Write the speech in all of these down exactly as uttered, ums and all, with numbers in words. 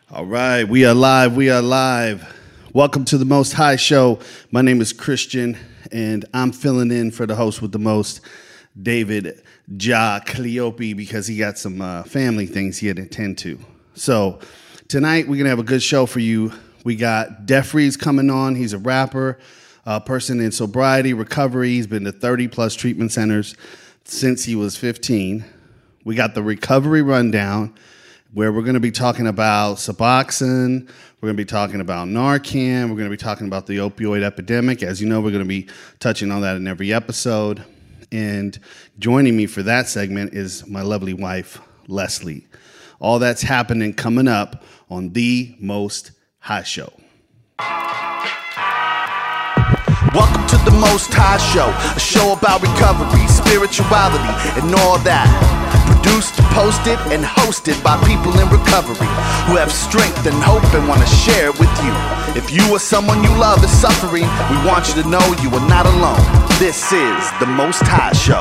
All right, we are live, we are live. Welcome to the Most High Show. My name is Christian, and I'm filling in for the host with the most, David Ja Cleope, because he got some uh, family things he had to attend to. So tonight, we're going to have a good show for you. We got Defreeze coming on. He's a rapper, a person in sobriety, recovery. He's been to thirty plus treatment centers since he was fifteen. We got the Recovery Rundown, where we're going to be talking about Suboxone, we're going to be talking about Narcan, we're going to be talking about the opioid epidemic. As you know, we're going to be touching on that in every episode. And joining me for that segment is my lovely wife, Leslie. All that's happening coming up on The Most High Show. Welcome to The Most High Show, a show about recovery, spirituality, and all that. Produced, posted, and hosted by people in recovery who have strength and hope and want to share it with you. If you or someone you love is suffering, we want you to know you are not alone. This is The Most High Show.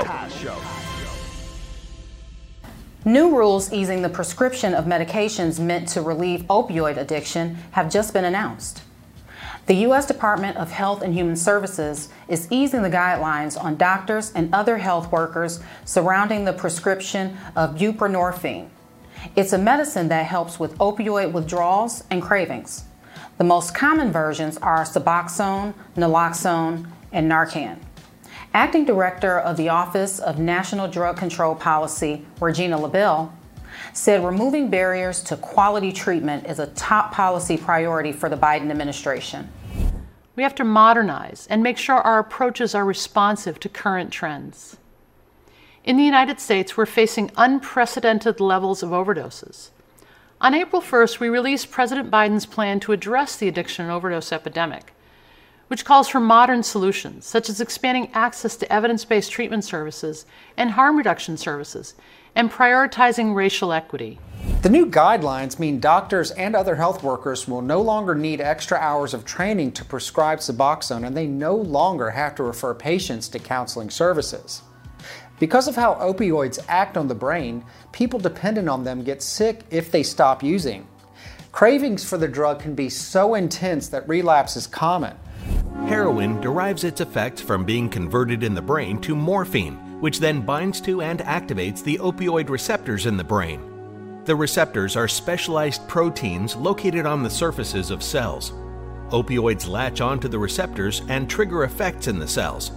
New rules easing the prescription of medications meant to relieve opioid addiction have just been announced. The U S Department of Health and Human Services is easing the guidelines on doctors and other health workers surrounding the prescription of buprenorphine. It's a medicine that helps with opioid withdrawals and cravings. The most common versions are Suboxone, Naloxone, and Narcan. Acting Director of the Office of National Drug Control Policy, Regina LaBelle, said removing barriers to quality treatment is a top policy priority for the Biden administration. We have to modernize and make sure our approaches are responsive to current trends. In the United States, we're facing unprecedented levels of overdoses. On April first, we released President Biden's plan to address the addiction and overdose epidemic, which calls for modern solutions, such as expanding access to evidence-based treatment services and harm reduction services, and prioritizing racial equity. The new guidelines mean doctors and other health workers will no longer need extra hours of training to prescribe Suboxone, and they no longer have to refer patients to counseling services. Because of how opioids act on the brain, people dependent on them get sick if they stop using. Cravings for the drug can be so intense that relapse is common. Heroin derives its effects from being converted in the brain to morphine, which then binds to and activates the opioid receptors in the brain. The receptors are specialized proteins located on the surfaces of cells. Opioids latch onto the receptors and trigger effects in the cells.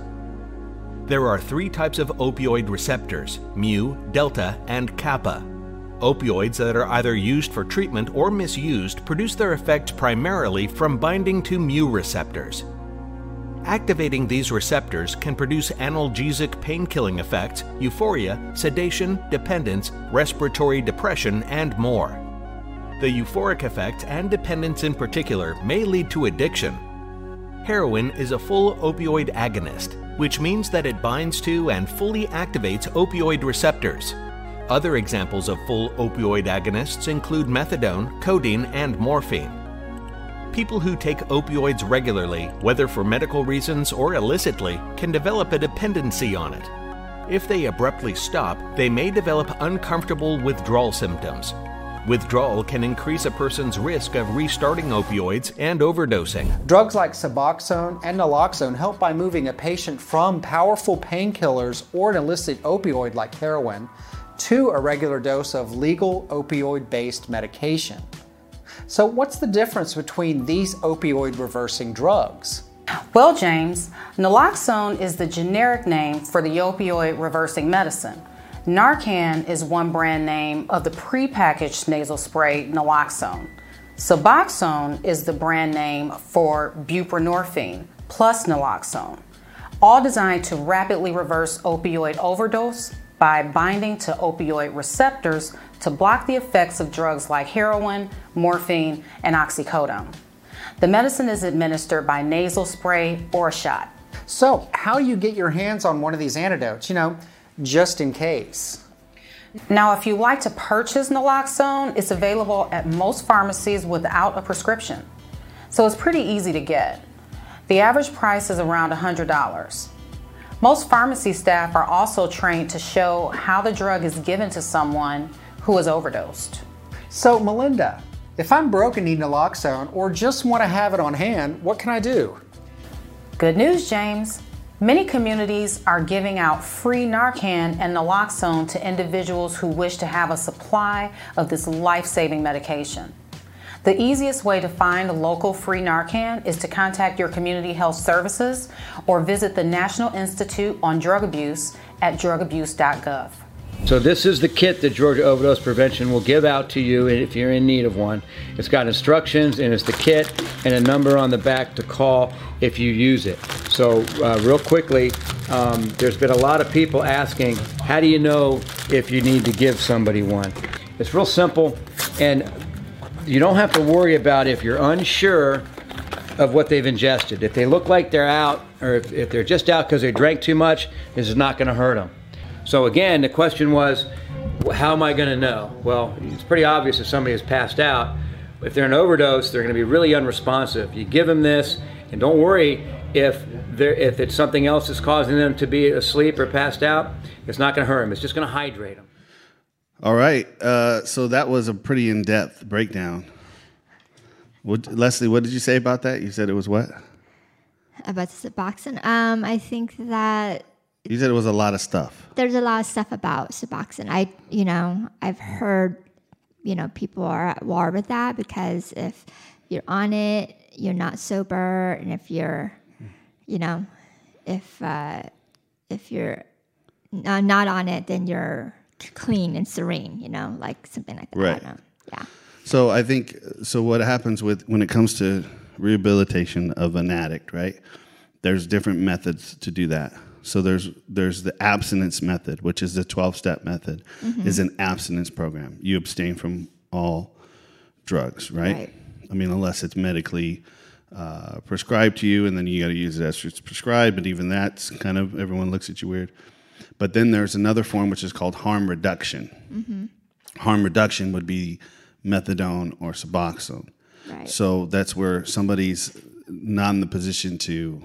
There are three types of opioid receptors: mu, delta, and kappa. Opioids that are either used for treatment or misused produce their effect primarily from binding to mu receptors. Activating these receptors can produce analgesic pain-killing effects, euphoria, sedation, dependence, respiratory depression, and more. The euphoric effect, and dependence in particular, may lead to addiction. Heroin is a full opioid agonist, which means that it binds to and fully activates opioid receptors. Other examples of full opioid agonists include methadone, codeine, and morphine. People who take opioids regularly, whether for medical reasons or illicitly, can develop a dependency on it. If they abruptly stop, they may develop uncomfortable withdrawal symptoms. Withdrawal can increase a person's risk of restarting opioids and overdosing. Drugs like Suboxone and Naloxone help by moving a patient from powerful painkillers or an illicit opioid like heroin to a regular dose of legal opioid-based medication. So what's the difference between these opioid-reversing drugs? Well, James, Naloxone is the generic name for the opioid-reversing medicine. Narcan is one brand name of the prepackaged nasal spray Naloxone. Suboxone is the brand name for buprenorphine plus Naloxone, all designed to rapidly reverse opioid overdose by binding to opioid receptors to block the effects of drugs like heroin, morphine, and oxycodone. The medicine is administered by nasal spray or shot. So, how do you get your hands on one of these antidotes, you know, just in case? Now, if you'd like to purchase Naloxone, it's available at most pharmacies without a prescription. So it's pretty easy to get. The average price is around one hundred dollars. Most pharmacy staff are also trained to show how the drug is given to someone who is overdosed. So, Melinda, If I'm broke and need naloxone or just want to have it on hand, what can I do? Good news, James. Many communities are giving out free Narcan and naloxone to individuals who wish to have a supply of this life-saving medication. The easiest way to find a local free Narcan is to contact your community health services or visit the National Institute on Drug Abuse at drug abuse dot gov. So this is the kit that Georgia Overdose Prevention will give out to you if you're in need of one. It's got instructions, and it's the kit and a number on the back to call if you use it. So uh, real quickly, um, there's been a lot of people asking, how do you know if you need to give somebody one? It's real simple, and you don't have to worry about if you're unsure of what they've ingested. If they look like they're out, or if, if they're just out because they drank too much, this is not going to hurt them. So again, the question was, how am I going to know? Well, it's pretty obvious if somebody has passed out. If they're an overdose, they're going to be really unresponsive. You give them this, and don't worry if they're, if it's something else that's causing them to be asleep or passed out. It's not going to hurt them. It's just going to hydrate them. All right. Uh, so that was a pretty in-depth breakdown. What, Leslie, what did you say about that? You said it was what? About Suboxone? Um, I think that You said it was a lot of stuff. there's a lot of stuff about Suboxone. I, you know, I've heard, you know, people are at war with that because if you're on it, you're not sober, and if you're, you know, if uh, if you're n- not on it, then you're clean and serene, you know, like something like that. Right. I don't know. Yeah. So I think, so what happens with, when it comes to rehabilitation of an addict, right? There's different methods to do that. So there's there's the abstinence method, which is the twelve-step method, mm-hmm. is an abstinence program. You abstain from all drugs, right? Right. I mean, unless it's medically uh, prescribed to you, and then you got to use it as it's prescribed, but even that's kind of, everyone looks at you weird. But then there's another form, which is called harm reduction. Mm-hmm. Harm reduction would be methadone or Suboxone. Right. So that's where somebody's not in the position to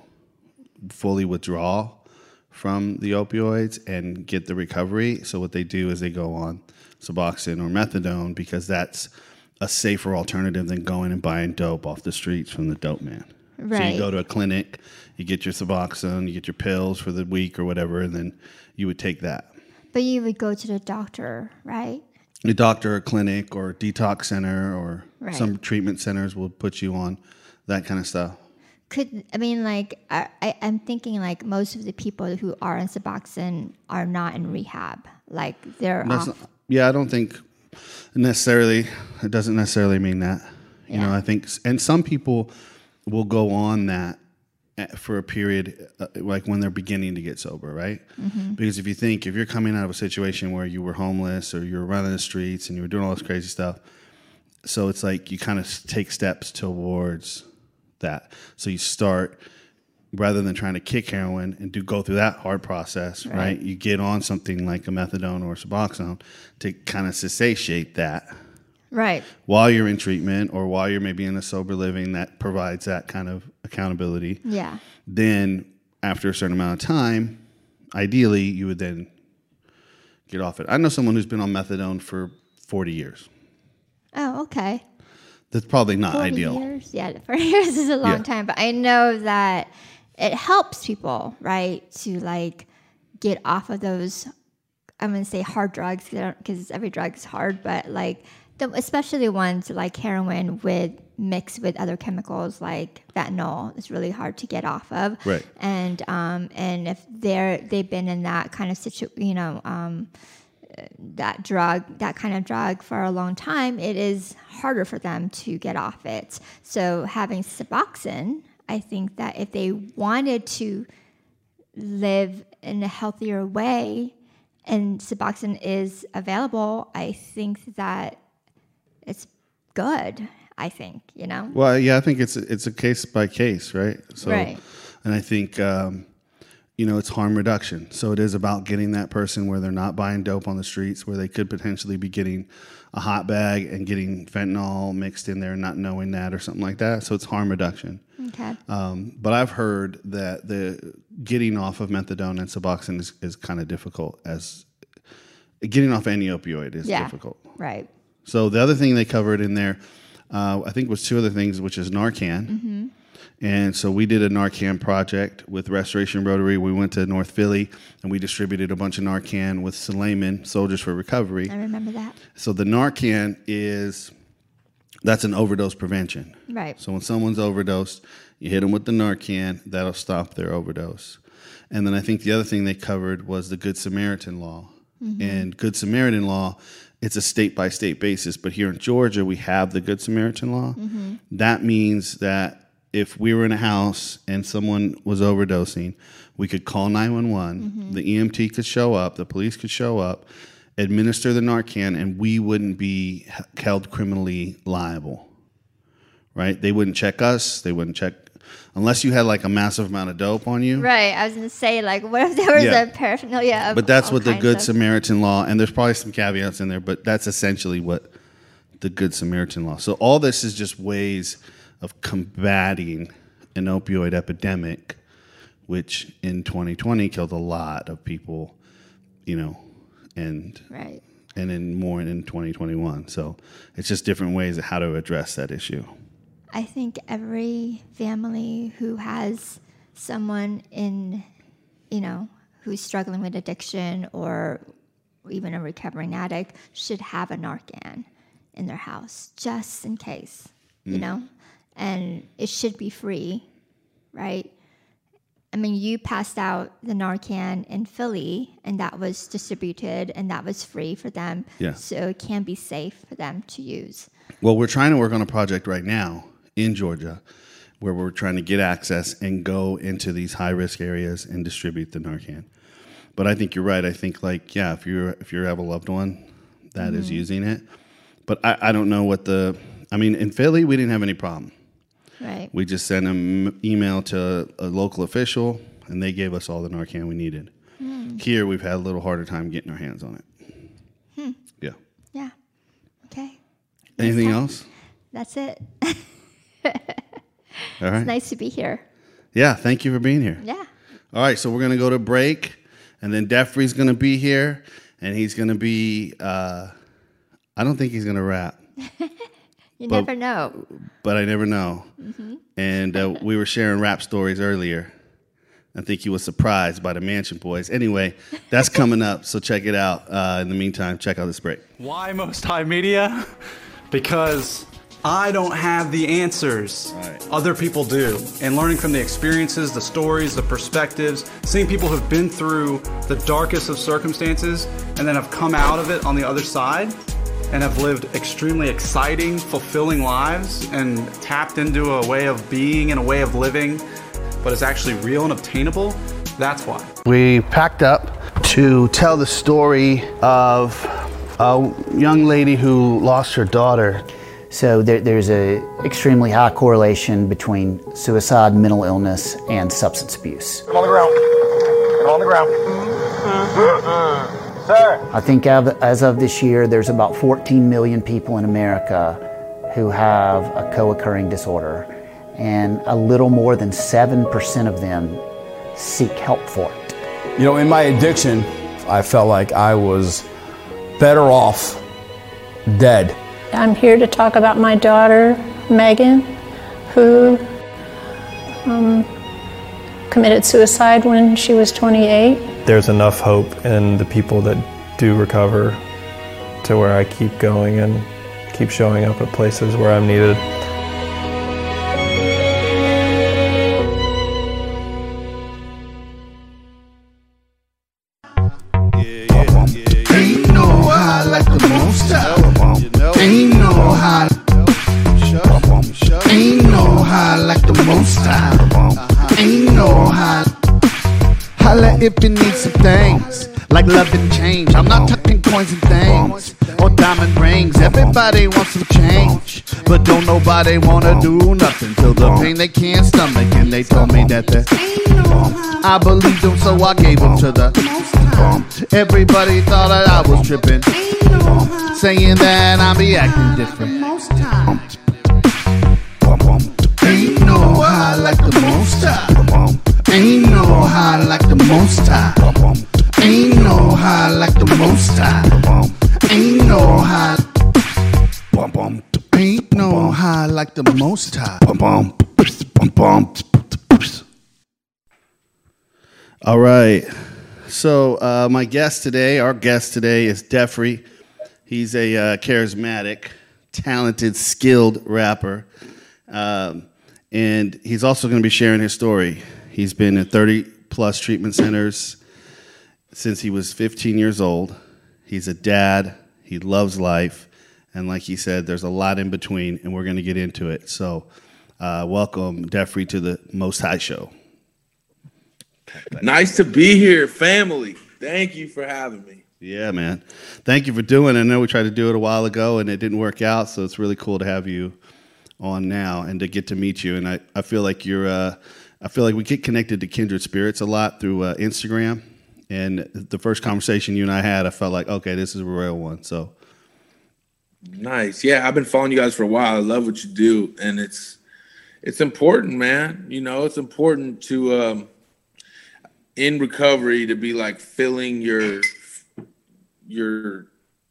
fully withdraw from the opioids and get the recovery. So what they do is they go on Suboxone or methadone because that's a safer alternative than going and buying dope off the streets from the dope man. Right. So you go to a clinic, you get your Suboxone, you get your pills for the week or whatever, and then you would take that. But you would go to the doctor, right? The doctor or clinic or detox center or Right. some treatment centers will put you on that kind of stuff. Could I mean like I, I I'm thinking like most of the people who are on Suboxone are not in rehab, like they're That's off. not, yeah, I don't think necessarily. It doesn't necessarily mean that. You Yeah. know, I think, and some people will go on that for a period, uh, like when they're beginning to get sober, right? Mm-hmm. Because if you think, if you're coming out of a situation where you were homeless or you were running the streets and you were doing all this crazy stuff, so it's like you kind of take steps towards that. So you start, rather than trying to kick heroin and do go through that hard process, right? right? You get on something like a methadone or Suboxone to kind of satiate that. Right. While you're in treatment or while you're maybe in a sober living that provides that kind of accountability. Yeah. Then after a certain amount of time, ideally you would then get off it. I know someone who's been on methadone for forty years. Oh, okay. That's probably not forty ideal. Years? Yeah, forty years is a long Yeah. time, but I know that it helps people, right, to like get off of those, I'm going to say hard drugs because every drug is hard, but like the, especially ones like heroin with mixed with other chemicals like fentanyl is really hard to get off of. Right. And um and if they're they've been in that kind of situ you know um that drug that kind of drug for a long time, it is harder for them to get off it. So having Suboxone, I think that if they wanted to live in a healthier way and Suboxone is available, I think that it's good, I think, you know? Well, yeah, I think it's it's a case by case, right? So, Right. And I think, um, you know, it's harm reduction. So it is about getting that person where they're not buying dope on the streets, where they could potentially be getting a hot bag and getting fentanyl mixed in there, not knowing that or something like that. So it's harm reduction. Okay. Um, but I've heard that the getting off of methadone and Suboxone is, is kind of difficult. As getting off any opioid is Yeah. difficult. Right. So the other thing they covered in there Uh, I think it was two other things, which is Narcan. Mm-hmm. And so we did a Narcan project with Restoration Rotary. We went to North Philly, and we distributed a bunch of Narcan with Suleiman, Soldiers for Recovery. I remember that. So the Narcan is, that's an overdose prevention. Right. So when someone's overdosed, you hit them with the Narcan, that'll stop their overdose. And then I think the other thing they covered was the Good Samaritan law. Mm-hmm. And Good Samaritan law, it's a state-by-state basis, but here in Georgia, we have the Good Samaritan law. Mm-hmm. That means that if we were in a house and someone was overdosing, we could call nine one one, mm-hmm. the E M T could show up, the police could show up, administer the Narcan, and we wouldn't be held criminally liable, right? They wouldn't check us, they wouldn't check, unless you had like a massive amount of dope on you. Right, I was going to say, like, what if there was Yeah. a paraphernalia of But that's all what the kinds Good of- Samaritan law, and there's probably some caveats in there, but that's essentially what the Good Samaritan law. So all this is just ways of combating an opioid epidemic, which in twenty twenty killed a lot of people, you know, and Right. and then more in twenty twenty-one. So it's just different ways of how to address that issue. I think every family who has someone in, you know, who's struggling with addiction or even a recovering addict should have a Narcan in their house, just in case, you Mm. know? And it should be free, right? I mean, you passed out the Narcan in Philly, and that was distributed, and that was free for them. Yeah. So it can be safe for them to use. Well, we're trying to work on a project right now in Georgia where we're trying to get access and go into these high-risk areas and distribute the Narcan. But I think you're right. I think, like, yeah, if you if you have a loved one that Mm-hmm. is using it. But I, I don't know what the, I mean, in Philly, we didn't have any problem. Right. We just sent an email to a local official, and they gave us all the Narcan we needed. Mm. Here, we've had a little harder time getting our hands on it. Hmm. Yeah. Yeah. Okay. Anything Nice. else? That's it. All right. It's nice to be here. Yeah, thank you for being here. Yeah. All right, so we're going to go to break, and then Defrey's going to be here, and he's going to be, uh, I don't think he's going to rap, You But- never know. but I never know. Mm-hmm. And uh, we were sharing rap stories earlier. I think he was surprised by the Mansion Boys. Anyway, that's coming up, so check it out. Uh, in the meantime, check out this break. Why Most High Media? Because I don't have the answers. Right. Other people do. And learning from the experiences, the stories, the perspectives, seeing people who've been through the darkest of circumstances and then have come out of it on the other side and have lived extremely exciting, fulfilling lives and tapped into a way of being and a way of living, but it's actually real and obtainable. That's why. We packed up to tell the story of a young lady who lost her daughter. So there, there's a extremely high correlation between suicide, mental illness, and substance abuse. Come on the ground. Come on the ground. Sir. I think av- as of this year, there's about fourteen million people in America who have a co-occurring disorder, and a little more than seven percent of them seek help for it. You know, in my addiction, I felt like I was better off dead. I'm here to talk about my daughter, Megan, who um, committed suicide when she was twenty-eight. There's enough hope in the people that do recover to where I keep going and keep showing up at places where I'm needed. Ain't no high like the most high. Ain't no high. Ain't no high like the most high. Ain't no high. Holla if you need some things like love and change. I'm not talking coins and things or diamond rings. Everybody wants some change, but don't nobody wanna do nothing till the pain they can't stomach. And they told me that the I believed them, so I gave them to the everybody thought that I was tripping, saying that I be acting different. Ain't no high like the most high. Ain't no high like the most high. Ain't no high like the most high. Ain't no high. Ain't no high. like the Most High. Bum, bum, bum, bum. All right. So uh, my guest today, our guest today is Defree. He's a uh, charismatic, talented, skilled rapper. Um, and he's also going to be sharing his story. He's been in thirty plus treatment centers since he was fifteen years old. He's a dad. He loves life. And like he said, there's a lot in between, and we're going to get into it. So uh, welcome, Defree, to the Most High Show. Nice to be here, family. Thank you for having me. Yeah, man. Thank you for doing it. I know we tried to do it a while ago, and it didn't work out, so it's really cool to have you on now and to get to meet you. And I, I feel like you're, uh, I feel like we get connected to kindred spirits a lot through uh, Instagram. And the first conversation you and I had, I felt like, okay, this is a real one. So nice. Yeah, I've been following you guys for a while. I love what you do, and it's it's important, man. You know, it's important to um, in recovery to be like filling your your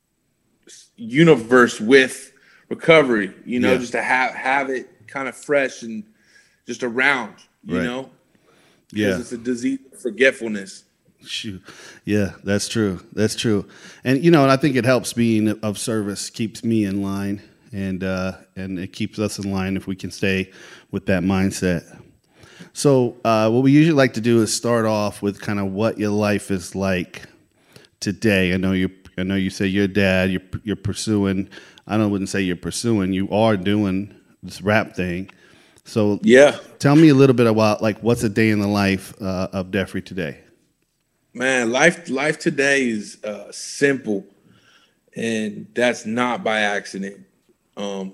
universe with recovery. You know, yeah. just to have have it kind of fresh and just around. You right. know, yeah, it's a disease of forgetfulness. Shoot. Yeah, that's true. That's true. And, you know, and I think it helps being of service, keeps me in line, and uh, and it keeps us in line if we can stay with that mindset. So uh, what we usually like to do is start off with kind of what your life is like today. I know you I know you say you're a dad, you're, you're pursuing, I don't wouldn't say you're pursuing, you are doing this rap thing. So yeah, tell me a little bit about, like, what's a day in the life uh, of Defree today? Man, life life today is uh, simple, and that's not by accident. Um,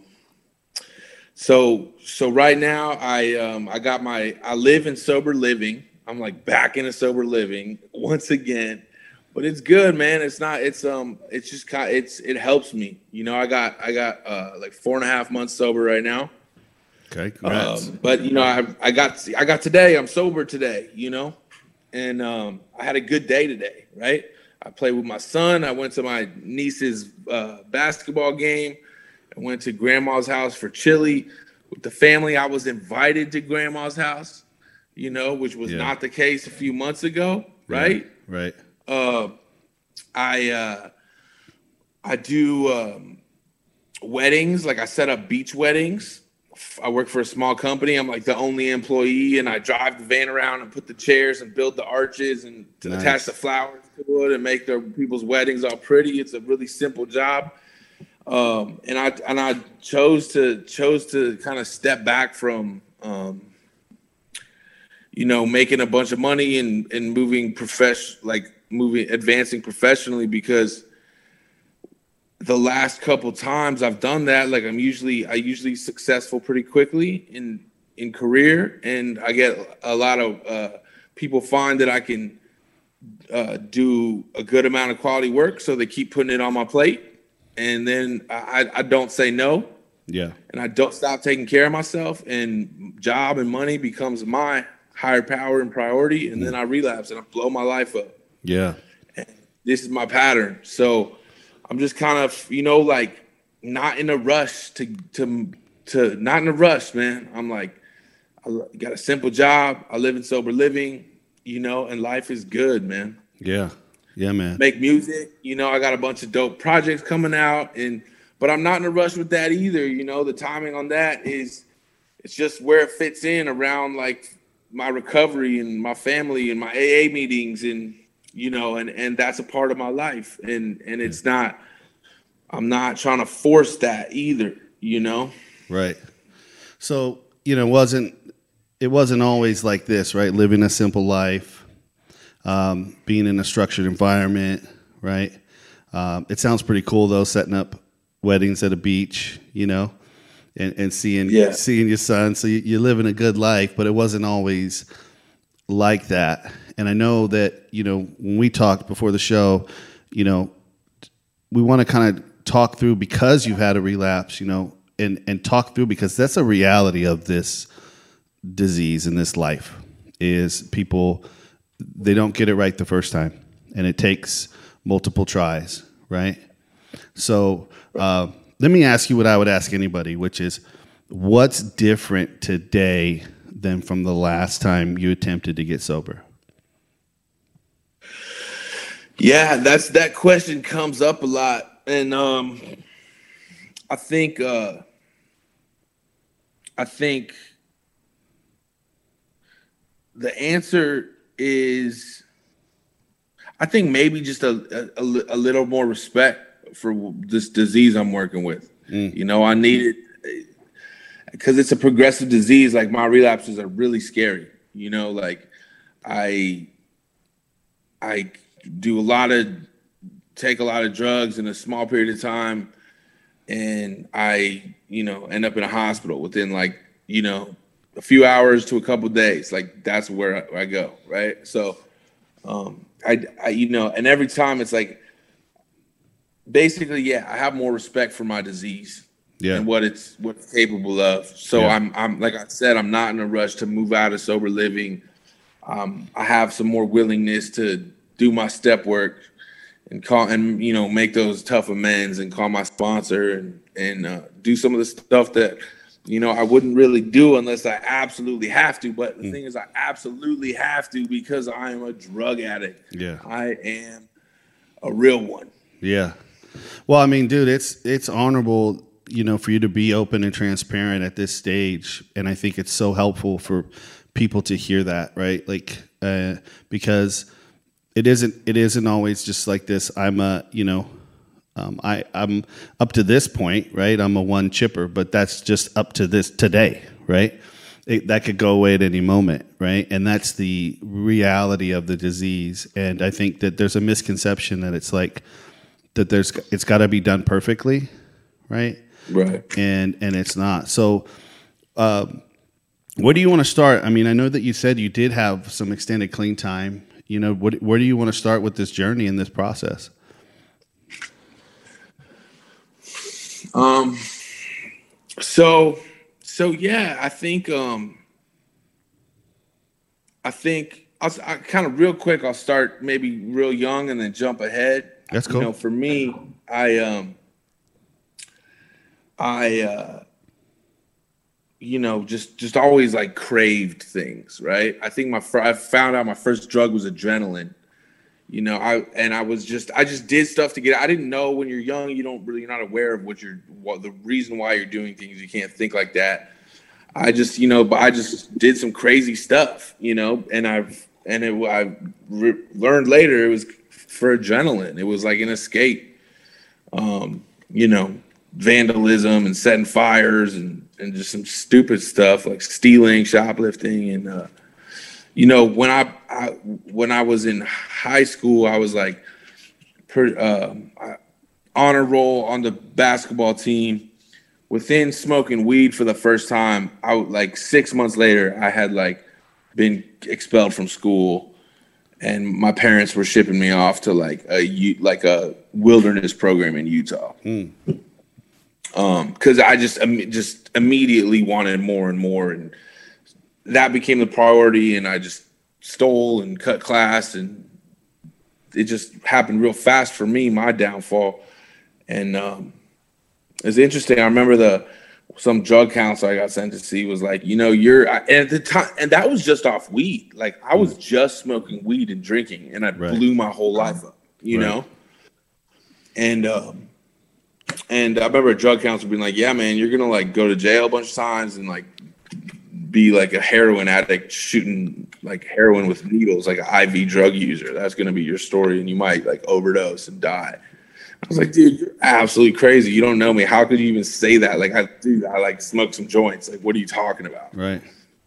so so right now, I um, I got my I live in sober living. I'm like back into sober living once again, but it's good, man. It's not. It's um. It's just kind. It's it helps me. You know, I got I got uh, like four and a half months sober right now. Okay, congrats. Um, but you know, I I got I got today. I'm sober today. You know. And um, I had a good day today, right? I played with my son. I went to my niece's uh, basketball game. I went to grandma's house for chili with the family. I was invited to grandma's house, you know, which was yeah. not the case a few months ago, right? Yeah, right. Uh, I uh, I do um, weddings. Like I set up beach weddings. I work for a small company. I'm like the only employee, and I drive the van around and put the chairs and build the arches and to nice. attach the flowers to it and make their people's weddings all pretty. It's a really simple job, um, and I and I chose to chose to kind of step back from, um, you know, making a bunch of money and and moving profession like moving advancing professionally, because the last couple times I've done that, like I'm usually I usually successful pretty quickly in in career, and I get a lot of uh, people find that I can uh, do a good amount of quality work, so they keep putting it on my plate, and then I, I don't say no, yeah, and I don't stop taking care of myself, and job and money becomes my higher power and priority, and then I relapse and I blow my life up. Yeah, and this is my pattern, so. I'm just kind of, you know, like not in a rush to, to, to not in a rush, man. I'm like, I got a simple job. I live in sober living, you know, and life is good, man. Yeah. Yeah, man. Make music. You know, I got a bunch of dope projects coming out, and, but I'm not in a rush with that either. You know, the timing on that is, it's just where it fits in around like my recovery and my family and my A A meetings, and, you know, and, and that's a part of my life. And, and it's not, I'm not trying to force that either, you know? Right. So, you know, wasn't, it wasn't always like this, right? Living a simple life, um, being in a structured environment, right? Um, it sounds pretty cool though, setting up weddings at a beach, you know, and, and seeing, yeah. seeing your son. So you, you're living a good life, but it wasn't always like that. And I know that, you know, when we talked before the show, you know, we want to kind of talk through, because you've had a relapse, you know, and, and talk through, because that's a reality of this disease in this life, is people, they don't get it right the first time, and it takes multiple tries, right? So uh, let me ask you what I would ask anybody, which is, what's different today than from the last time you attempted to get sober? Yeah, that's that question comes up a lot, and um, I think uh, I think the answer is, I think maybe just a a, a little more respect for this disease I'm working with. Mm. You know, I need it because it's a progressive disease. Like, my relapses are really scary. You know, like I I. do a lot of, take a lot of drugs in a small period of time, and I, you know, end up in a hospital within like, you know, a few hours to a couple of days. Like, that's where I, I go, right? So, um, I, I, you know, and every time it's like, basically, yeah, I have more respect for my disease yeah. and what it's what it's capable of. So yeah. I'm, I'm like I said, I'm not in a rush to move out of sober living. Um, I have some more willingness to do my step work and call and, you know, make those tough amends and call my sponsor and, and uh, do some of the stuff that, you know, I wouldn't really do unless I absolutely have to. But the mm. thing is, I absolutely have to because I am a drug addict. Yeah. I am a real one. Yeah. Well, I mean, dude, it's, it's honorable, you know, for you to be open and transparent at this stage. And I think it's so helpful for people to hear that, right? Like, uh, because It isn't. It isn't always just like this. I'm a, you know, um, I I'm up to this point, right? I'm a one chipper, but that's just up to this today, right? It, that could go away at any moment, right? And that's the reality of the disease. And I think that there's a misconception that it's like that there's it's got to be done perfectly, right? Right. And and it's not. So, um, where do you want to start? I mean, I know that you said you did have some extended clean time. You know, what, where do you want to start with this journey and this process? Um, so, so yeah, I think, um, I think I'll I kind of real quick, I'll start maybe real young and then jump ahead. That's cool. You know, for me, I, um, I, uh, you know, just, just always like craved things, right? I think my, fr- I found out my first drug was adrenaline, you know, I, and I was just, I just did stuff to get, I didn't know when you're young, you don't really, you're not aware of what you're, what the reason why you're doing things. You can't think like that. I just, you know, but I just did some crazy stuff, you know, and I've, and it, I re- learned later it was for adrenaline. It was like an escape, um, you know, vandalism and setting fires and, and just some stupid stuff like stealing, shoplifting. And, uh, you know, when I, I, when I was in high school, I was like per, uh, honor roll on the basketball team. Within smoking weed for the first time, I like six months later, I had like been expelled from school, and my parents were shipping me off to like a like a wilderness program in Utah. Mm. Um, because I just just immediately wanted more and more, and that became the priority. And I just stole and cut class, and it just happened real fast for me. My downfall, and um, it's interesting. I remember the some drug counselor I got sent to see was like, you know, you're and at the time, and that was just off weed. Like I was just smoking weed and drinking, and I right. blew my whole life up, you right. know. And um, and I remember a drug counselor being like, "Yeah, man, you're gonna like go to jail a bunch of times and like be like a heroin addict shooting like heroin with needles, like an I V drug user. That's gonna be your story, and you might like overdose and die." I was like, dude, you're absolutely crazy. You don't know me. How could you even say that? Like, I, dude, I like smoke some joints. Like, what are you talking about? Right.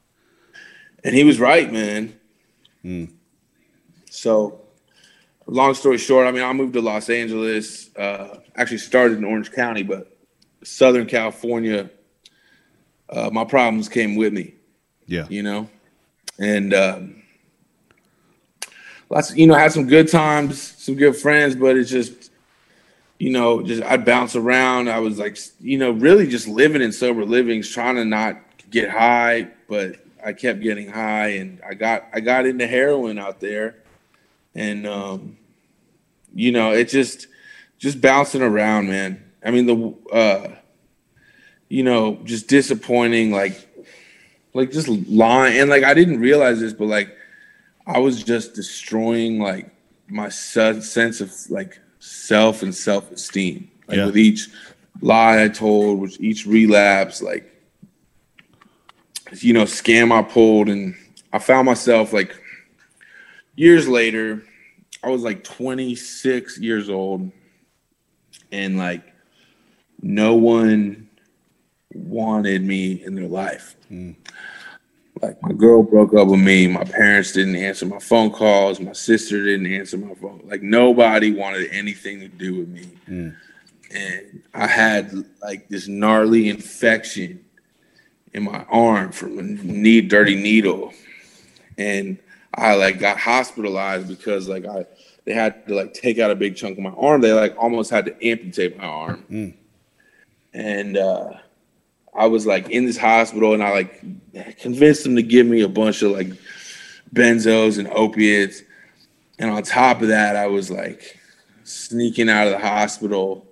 And he was right, man. Mm. So, long story short, I mean, I moved to Los Angeles. Uh, actually started in Orange County, but Southern California, uh, my problems came with me. Yeah. You know? And, um, lots, you know, I had some good times, some good friends, but it's just, you know, just I'd bounce around. I was like, you know, really just living in sober livings, trying to not get high, but I kept getting high, and I got I got into heroin out there, and um, you know, it just just bouncing around, man. I mean, the uh, you know, just disappointing, like, like just lying. And like, I didn't realize this, but like, I was just destroying like my sense of like self and self-esteem. Like yeah. with each lie I told, with each relapse, like, you know, scam I pulled. And I found myself like years later, I was like twenty-six years old, and like no one wanted me in their life. Mm. Like my girl broke up with me. My parents didn't answer my phone calls. My sister didn't answer my phone. Like nobody wanted anything to do with me. Mm. And I had like this gnarly infection in my arm from a knee, dirty needle. And I like got hospitalized because like I, they had to like take out a big chunk of my arm. They like almost had to amputate my arm. Mm. And, uh, I was like in this hospital, and I like convinced them to give me a bunch of like benzos and opiates. And on top of that, I was like sneaking out of the hospital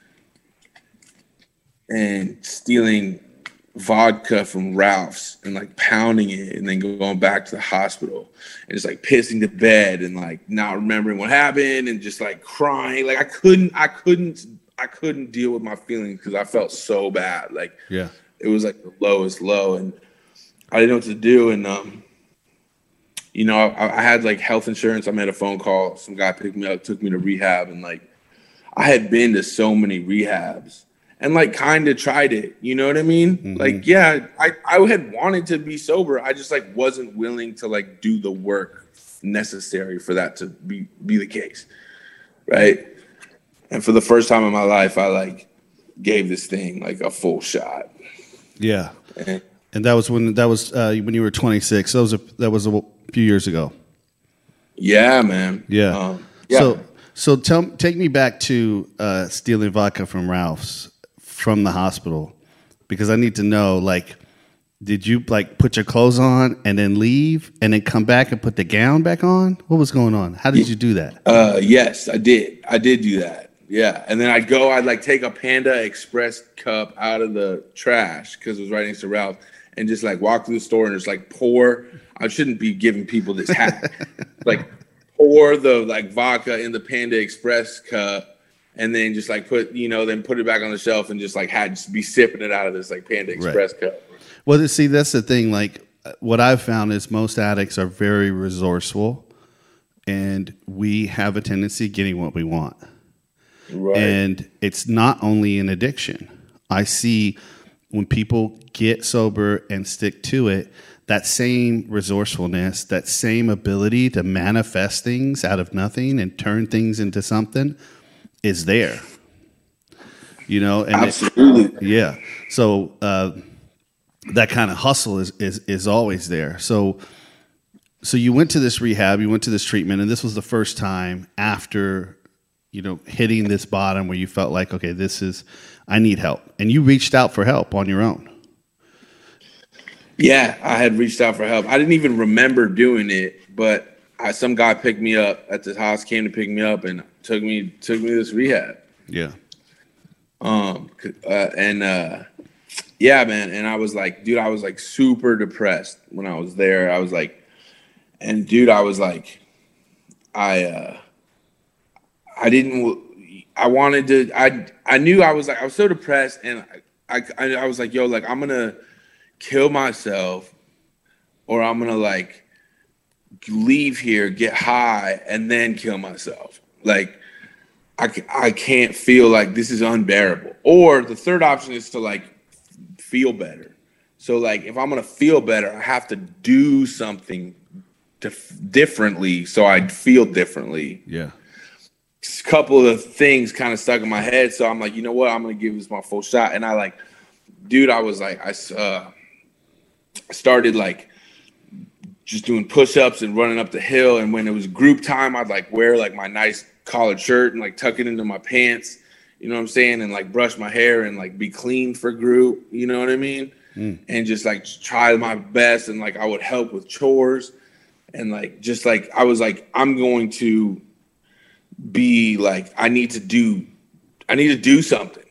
and stealing vodka from Ralph's and like pounding it and then going back to the hospital and just like pissing the bed and like not remembering what happened and just like crying. Like I couldn't, I couldn't, I couldn't deal with my feelings because I felt so bad. Like, yeah, it was like the lowest low, and I didn't know what to do. And, um, you know, I, I had like health insurance. I made a phone call. Some guy picked me up, took me to rehab. And like, I had been to so many rehabs and like kind of tried it. You know what I mean? Mm-hmm. Like, yeah, I, I had wanted to be sober. I just like wasn't willing to like do the work necessary for that to be, be the case. Right. And for the first time in my life, I like gave this thing like a full shot. Yeah, and, and that was when that was uh, when you were twenty-six. That was a, that was a few years ago. Yeah, man. Yeah. Um, yeah. So so tell take me back to uh, stealing vodka from Ralph's from the hospital, because I need to know, like, did you like put your clothes on and then leave and then come back and put the gown back on? What was going on? How did you do that? Uh, yes, I did. I did do that. Yeah. And then I'd go, I'd like take a Panda Express cup out of the trash because it was right next to Ralph, and just like walk through the store and just like pour. I shouldn't be giving people this hack. Like pour the like vodka in the Panda Express cup, and then just like put, you know, then put it back on the shelf and just like had just be sipping it out of this like Panda Express right. cup. Well, see, that's the thing. Like what I've found is most addicts are very resourceful, and we have a tendency of getting what we want. Right. And it's not only an addiction. I see when people get sober and stick to it, that same resourcefulness, that same ability to manifest things out of nothing and turn things into something is there. You know? And absolutely. It, yeah. So uh, that kind of hustle is, is is always there. So so you went to this rehab, you went to this treatment, and this was the first time after, you know, hitting this bottom where you felt like, okay, this is, I need help. And you reached out for help on your own. Yeah, I had reached out for help. I didn't even remember doing it, but I, some guy picked me up at the house, came to pick me up and took me, took me to this rehab. Yeah. Um, uh, and, uh, yeah, man. And I was like, dude, I was like super depressed when I was there. I was like, and dude, I was like, I, uh, I didn't, I wanted to, I, I knew I was like, I was so depressed, and I, I, I was like, yo, like, I'm going to kill myself, or I'm going to like leave here, get high, and then kill myself. Like, I, I can't feel like this is unbearable. Or the third option is to like feel better. So like, if I'm going to feel better, I have to do something to, differently so I feel differently. Yeah. A couple of things kind of stuck in my head, so I'm like, you know what, I'm gonna give this my full shot. And I like, dude, I was like, I uh, started like just doing push-ups and running up the hill. And when it was group time, I'd like wear like my nice collared shirt and like tuck it into my pants, you know what I'm saying, and like brush my hair and like be clean for group, you know what I mean? Mm. And just like try my best, and like I would help with chores, and like just like I was like, I'm going to be like, I need to do, I need to do something.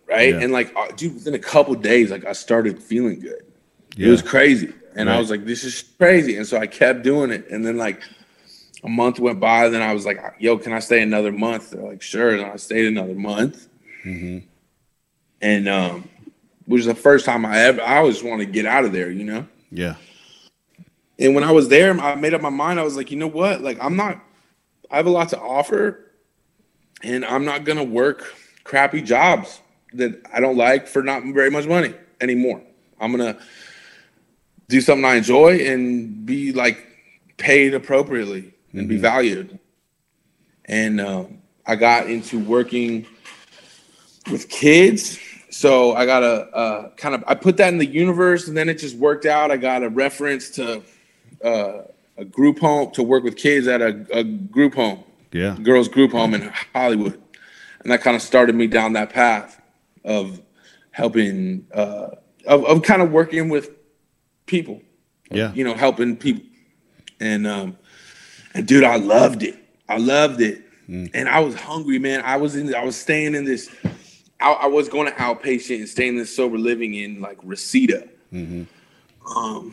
right? Yeah. And like, uh, dude, within a couple days, like I started feeling good. Yeah. It was crazy. And Right. I was like, this is crazy. And so I kept doing it. And then like a month went by. Then I was like, yo, can I stay another month? They're like, sure. And I stayed another month. Mm-hmm. And um, it was the first time I ever, I always wanted to get out of there, you know? Yeah. And when I was there, I made up my mind. I was like, you know what? Like, I'm not, I have a lot to offer. And I'm not going to work crappy jobs that I don't like for not very much money anymore. I'm going to do something I enjoy and be like paid appropriately and Mm-hmm. be valued. And um, I got into working with kids. So I got a, a kind of, I put that in the universe, and then it just worked out. I got a reference to uh, a group home, to work with kids at a, a group home. Yeah. Girls group home in Hollywood. And that kind of started me down that path of helping, uh, of, of kind of working with people. Yeah. You know, helping people. And, um, and dude, I loved it. I loved it. Mm. And I was hungry, man. I was in, I was staying in this, I, I was going to outpatient and staying in this sober living in like Reseda. Mm-hmm. Um,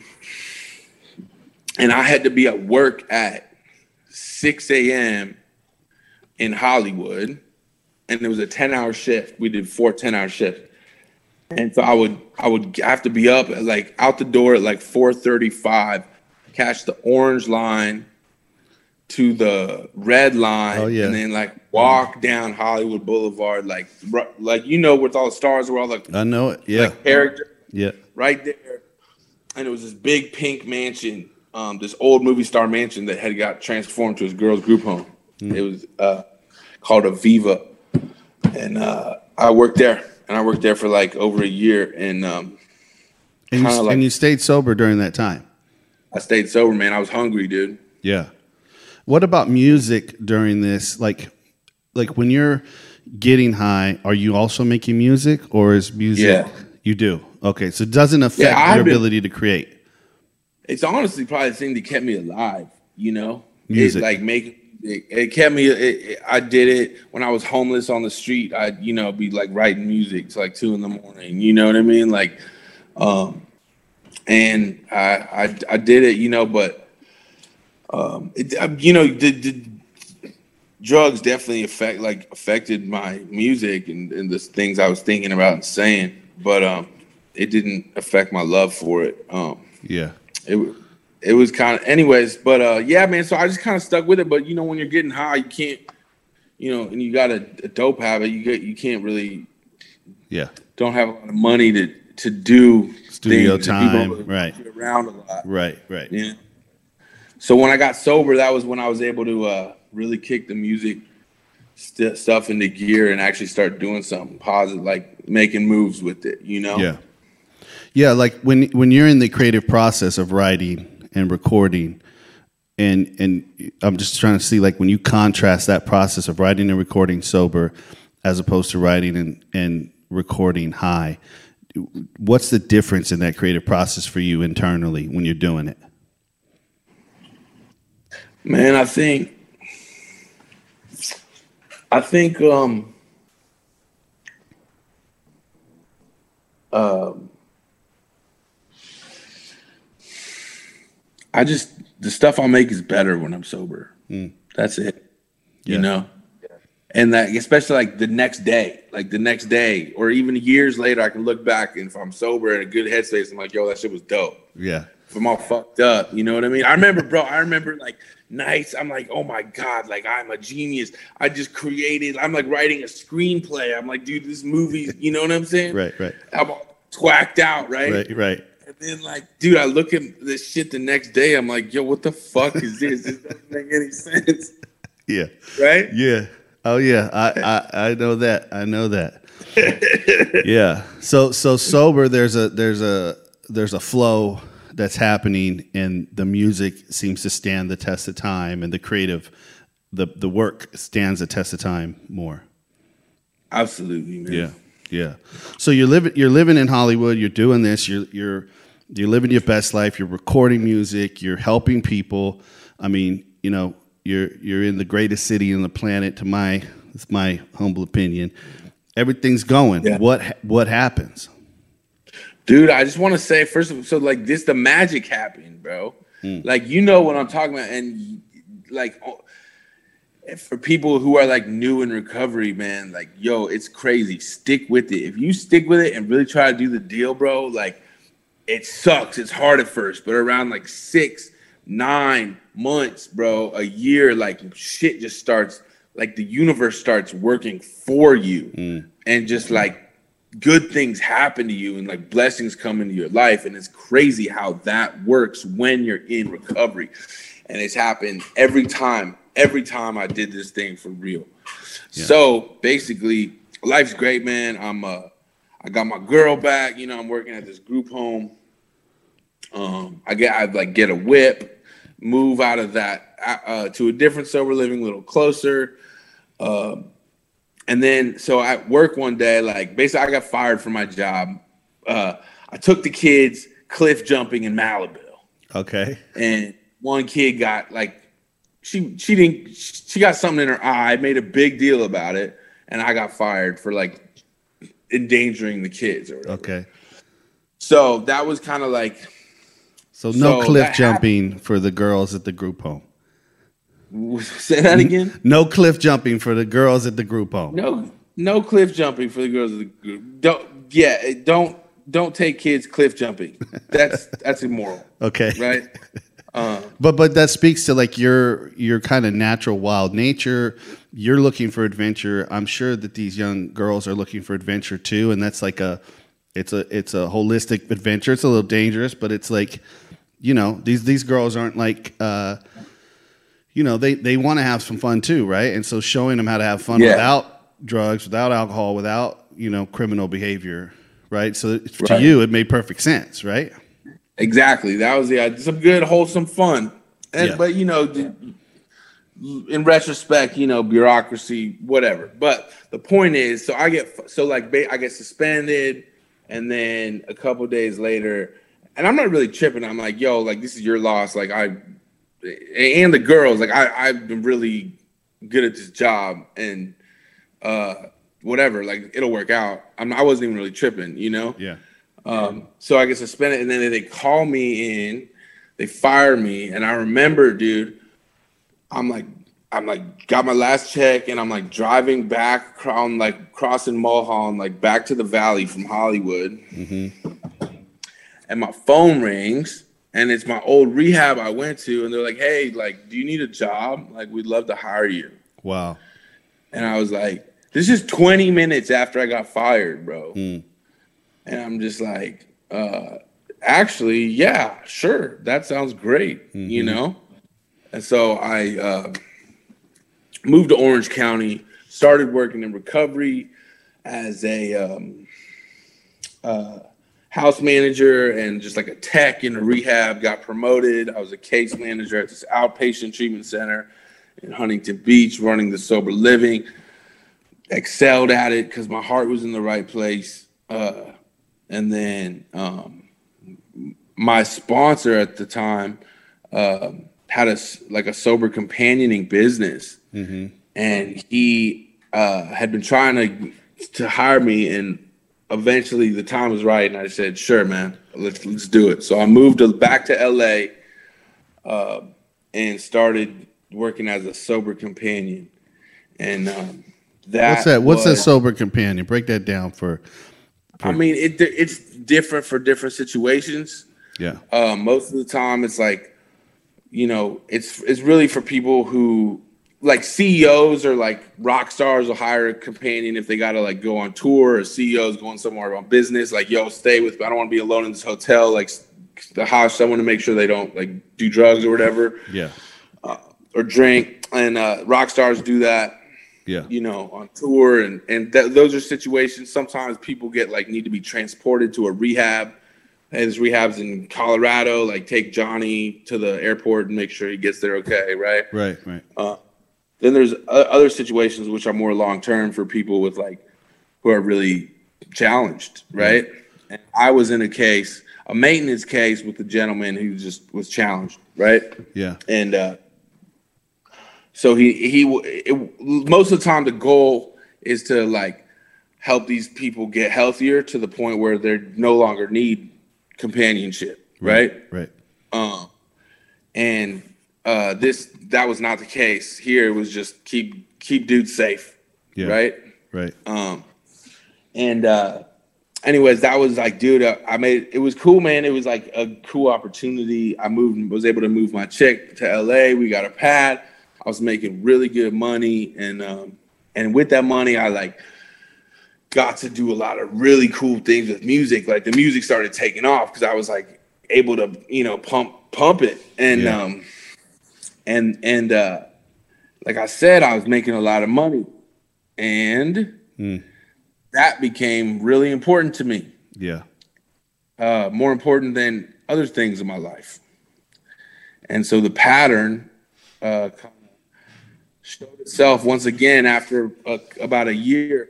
and I had to be at work at six a.m. in Hollywood, and it was a ten-hour shift. We did four ten-hour shifts, and so I would I would have to be up at like out the door at like four thirty-five, catch the orange line to the red line, Oh, yeah. and then like walk down Hollywood Boulevard, like r- like you know, with all the stars were all like I know it. Yeah. like character Yeah. right there, and it was this big pink mansion. Um, this old movie star mansion that had got transformed to his girls group home. Mm. It was uh, called Aviva, and uh, I worked there, and I worked there for like over a year, and um, And you, kinda like and you stayed sober during that time. I stayed sober, man. I was hungry, dude. Yeah. What about music during this? Like, like when you're getting high, are you also making music, or is music? Yeah. You do. Okay, so it doesn't affect Yeah, I've your been- ability to create. It's honestly probably the thing that kept me alive. You know, Music. It, like make it, it kept me. It, it, I did it when I was homeless on the street. I you know be like writing music to like two in the morning. You know what I mean? Like, um, and I I, I did it. You know, but um, it, uh, you know the, the drugs definitely affect like affected my music and, and the things I was thinking about and saying. But um, it didn't affect my love for it. Um, Yeah. it it was kind of anyways, but uh yeah, man, so I just kind of stuck with it. But you know, when you're getting high, you can't, you know, and you got a, a dope habit, you get you can't really Yeah. don't have a lot of money to to do Studio things, and people time. Right. get around a lot. Right. Right. Yeah. So when I got sober, that was when I was able to uh really kick the music st- stuff into gear and actually start doing something positive, like making moves with it, you know? Yeah. Yeah, like when when you're in the creative process of writing and recording, and and I'm just trying to see like when you contrast that process of writing and recording sober as opposed to writing and, and recording high, what's the difference in that creative process for you internally when you're doing it? Man, I think I think um um I just the stuff I make is better when I'm sober. Mm. That's it. Yeah. You know? And that especially like the next day, like the next day, or even years later, I can look back and if I'm sober in a good headspace, I'm like, yo, that shit was dope. Yeah. If I'm all fucked up, you know what I mean? I remember, bro, I remember like nights, I'm like, oh my God, like I'm a genius. I just created, I'm like writing a screenplay. I'm like, dude, this movie, you know what I'm saying? Right, right. I'm all twacked out, right? Right, right. And then like, dude, I look at this shit the next day. I'm like, yo, what the fuck is this? This doesn't make any sense. Yeah. Right? Yeah. Oh yeah. I, I, I know that. I know that. Yeah. So so sober there's a there's a there's a flow that's happening and the music seems to stand the test of time and the creative the the work stands the test of time more. Absolutely, man. Yeah. Yeah. So you're living you're living in Hollywood, you're doing this, you're you're you're living your best life, you're recording music, you're helping people. I mean, you know, you're you're in the greatest city on the planet to my it's my humble opinion. everything's going. Yeah. What what happens? Dude, I just want to say first of all, so like this, the magic happened, bro. Mm. Like, you know what I'm talking about. And like, for people who are like new in recovery, man, like, yo, it's crazy. Stick with it. If you stick with it and really try to do the deal, bro, like, it sucks. It's hard at first, but around like six, nine months, bro, a year, like shit just starts, like the universe starts working for you. Mm. And just like good things happen to you and like blessings come into your life. And it's crazy how that works when you're in recovery. And it's happened every time, every time I did this thing for real. Yeah. So basically, life's great, man. I'm uh I got my girl back. You know, I'm working at this group home. Um, I get, I like get a whip, move out of that uh, to a different sober living, a little closer. Um, and then, so at work one day, like basically, I got fired from my job. Uh, I took the kids cliff jumping in Malibu. Okay. And one kid got like, she she didn't, she got something in her eye, made a big deal about it, and I got fired for like endangering the kids or whatever. Okay. So that was kind of like. So no so cliff jumping happened. For the girls at the group home. Say that again. No cliff jumping for the girls at the group home. No, no cliff jumping for the girls at the group. Don't. Yeah, don't don't take kids cliff jumping. That's that's immoral. Okay. Right. Uh, but but that speaks to like your your kind of natural wild nature. You're looking for adventure. I'm sure that these young girls are looking for adventure too, and that's like a it's a it's a holistic adventure. It's a little dangerous, but it's like, you know, these these girls aren't like uh, you know, they they want to have some fun too, right? And so showing them how to have fun yeah. without drugs, without alcohol, without, you know, criminal behavior, right? So to right. you, it made perfect sense, right? Exactly. That was the idea. Some good, wholesome fun. And yeah. But, you know, in retrospect, you know, bureaucracy, whatever. But the point is, so I get, so like, I get suspended, and then a couple days later, and I'm not really tripping. I'm like, yo, like, this is your loss. Like, I, and the girls, like, I, I've been really good at this job, and uh, whatever, like, it'll work out. I'm, I wasn't even really tripping, you know? Yeah. Um, so I get suspended, and then they call me in, they fire me, and I remember, dude, I'm like, I'm like, got my last check, and I'm like driving back on like crossing Mulholland, like back to the Valley from Hollywood, mm-hmm. and my phone rings, and it's my old rehab I went to, and they're like, hey, like, do you need a job? Like, we'd love to hire you. Wow. And I was like, this is twenty minutes after I got fired, bro. Mm. And I'm just like, uh, actually, yeah, sure. That sounds great, mm-hmm. you know? And so I uh, moved to Orange County, started working in recovery as a um, uh, house manager and just like a tech in a rehab, got promoted. I was a case manager at this outpatient treatment center in Huntington Beach, running the sober living. Excelled at it because my heart was in the right place. Uh, And then um, my sponsor at the time uh, had a like a sober companioning business, mm-hmm. and he uh, had been trying to to hire me. And eventually, the time was right, and I said, "Sure, man, let's let's do it." So I moved to, back to L A uh, and started working as a sober companion. And um, that what's that? What's was, a sober companion? Break that down for. I mean, it it's different for different situations. Yeah. Uh, most of the time, it's like, you know, it's it's really for people who, like C E Os or like rock stars will hire a companion if they got to like go on tour, or C E Os going somewhere on business. Like, yo, stay with me. I don't want to be alone in this hotel. Like, to hire someone to make sure they don't like do drugs or whatever. Yeah. Uh, or drink. And uh, rock stars do that. Yeah, you know, on tour, and and th- those are situations. Sometimes people get like need to be transported to a rehab. Hey, there's rehabs in Colorado. Like, take Johnny to the airport and make sure he gets there okay, right? Right, right. Uh, then there's uh, other situations which are more long term for people with like who are really challenged, right? Mm-hmm. And I was in a case, a maintenance case, with a gentleman who just was challenged, right? Yeah, and. uh So he he it, most of the time the goal is to like help these people get healthier to the point where they no longer need companionship, right? Right. Um, and uh, this that was not the case here. It was just keep keep dudes safe, Yeah. right? Right. Um, and uh, anyways, that was like, dude, I, I made it was cool, man. It was like a cool opportunity. I moved, was able to move my chick to L A. We got a pad. I was making really good money, and um, and with that money, I like got to do a lot of really cool things with music. Like the music started taking off because I was like able to, you know, pump pump it, and Yeah. um, and and uh, like I said, I was making a lot of money, and Mm. that became really important to me. Yeah. Uh, more important than other things in my life. And so the pattern uh, kind of showed itself once again after uh, about a year,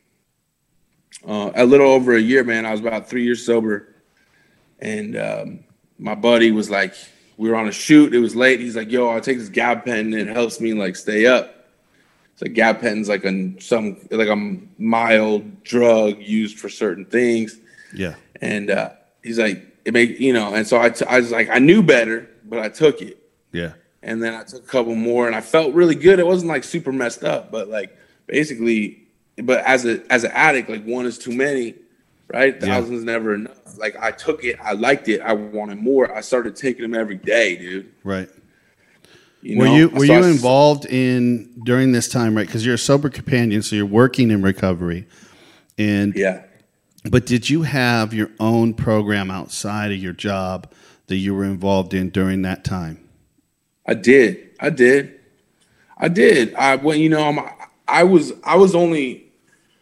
uh, a little over a year, man. I was about three years sober. And um, my buddy was like, we were on a shoot. It was late. He's like, yo, I'll take this gabapentin. It helps me like stay up. So gabapentin's like a some like a mild drug used for certain things. Yeah. And uh, he's like, it made, you know, and so I, t- I was like, I knew better, but I took it. Yeah. And then I took a couple more and I felt really good. It wasn't like super messed up, but like basically, but as a, as an addict, like one is too many, right? Yeah. Thousands is never enough. Like I took it. I liked it. I wanted more. I started taking them every day, dude. Right. You were know? you were So you I- involved in during this time, right? Because you're a sober companion, so you're working in recovery, and yeah. But did you have your own program outside of your job that you were involved in during that time? I did. I did. I did. I well, you know, I'm, I was I was only